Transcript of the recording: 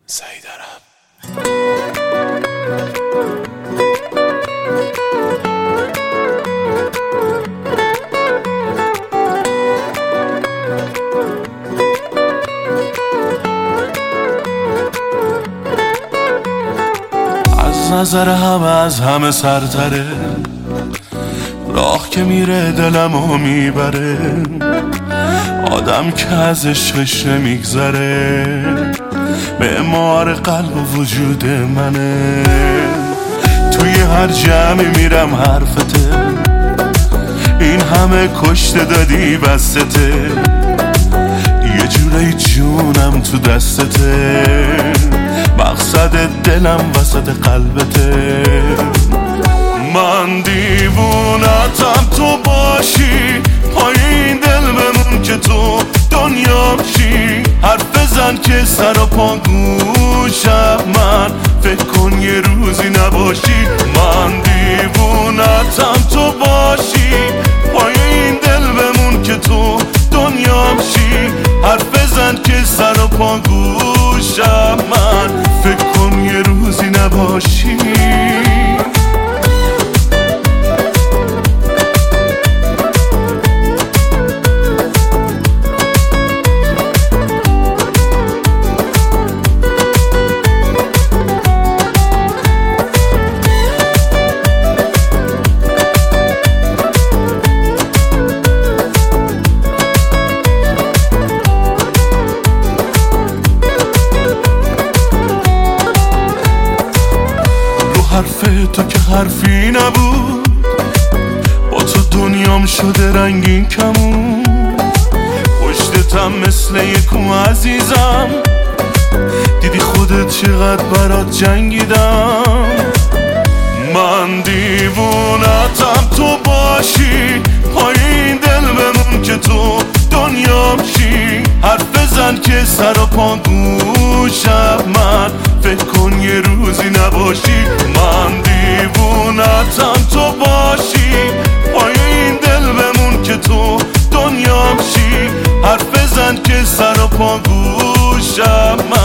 سعید عرب. از نظر همه از همه سرتره، راه که میره دلمو میبره، آدم که از عشقش نمیگذره، معمار قلب و وجود منه. توی هر جمعی میرم حرفته، این همه کشته دادی بستته، یه جوری جونم تو دستته، مقصد دلم وسط قلبته. من دیوونتم تو باشی، پای این دل بمون که تو دنیا بشی، حرف بزن که سر و پا گوشم، من فکر کن یه روزی نباشی. من دیوونتم تو باشی، پای این دل بمون که تو دنیا بشی، حرف بزن که سر و پا گوشم، من فکر کن یه روزی نباشی. حرف تو که حرفی نبود، با تو دنیام شده رنگین کمون، پشتتم مثل یکو عزیزم، دیدی خودت چقدر برات جنگیدم. من دیوونتم تو باشی، پای این دل بمون که تو دنیا بشی، حرف بزن که سر و پا گوشم، من فکر کن یه روزی نباشی. من دیوونتم تو باشی، پای این دل بمون که تو دنیا بشی، حرف بزن که سر و پا گوشم،